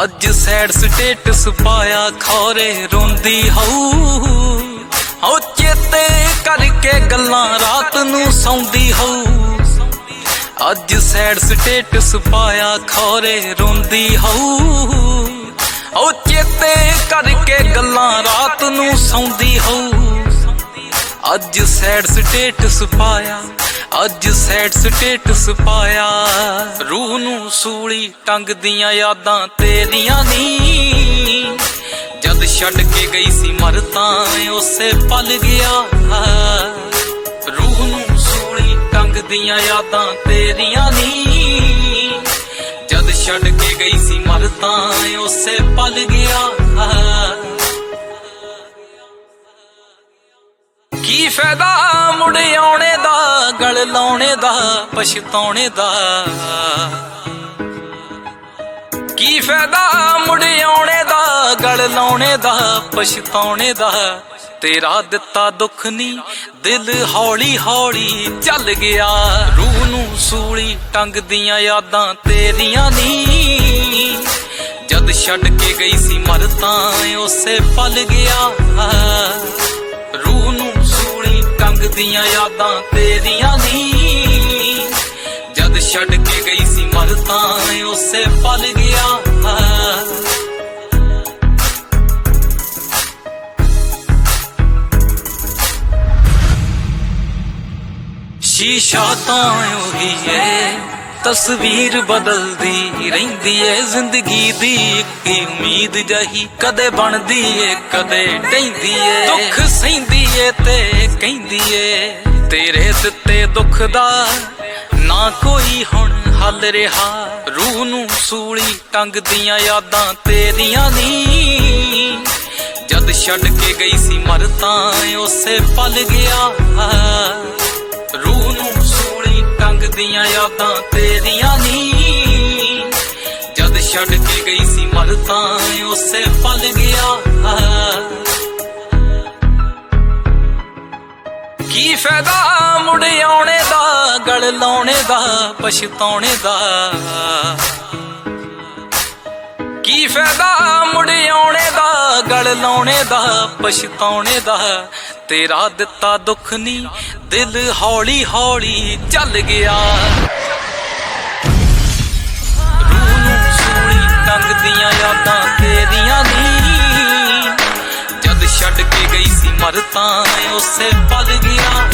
अज sad status पाया खौरे रोंदी हऊ चेते करके गल्लां रात नू सौंदी हऊ। अज सैड स्टेटस पाया खौरे रोंदी हऊ चेते करके गल्लां रात नू सौंदी हऊ। अज सैड स्टेटस पाया अज सैड स्टेटस पाया रूह नू सूली टंग दियां यादां तेरियां नी। जद छड्ड के गई सी मर तां उसे पल गया रूह नू सूली टंग दियां यादां तेरियां नी। जद छड्ड के गई सी मर तां उसे पल गया। की फायदा मुड़ आने दा गल लाने दा पछताने दा। की फायदा मुड़ आने दा गल लाने दा पछताने दा। तेरा दिता दुख नी दिल हौली हौली चल गया रूह नू सूली टंग दियां यादां तेरियां नी। जद छड्ड के गई सी मर तां उसे पल गया रूह नू सूली टंग दियां यादां तेरियां नी। जद छड्ड के गई सी मर तां उसे पल गया। शीशा तां ओही है तस्वीर बदलदी रहिंदी है जिंदगी दी इक उम्मीद जही कदे बनदी है कदे ढहिंदी है। दुख सहिंदी है ते कहिंदी है तेरे दिते दुख दा ना कोई हुण हल रहा। रूह नू सूली टंग दियां यादां तेरियां नी। जद छड्ड के गई सी मर तां उसे पल गया रूह नू सूली टंग दियां यादां तेरियां नी। जद छड्ड के गई सी मर तां उसे पल गया। की फायदा मुड़ आने दा गल लाने दा पछताने दा। की फायदा मुड़ आने दा गल लाने दा पछताने दा। तेरा दिता दुख नी दिल हौली हौली चल गया रूह नू सूली टंग दियां यादां तेरियां नी। जद छड्ड के गई सी मर तां उसे पल गया।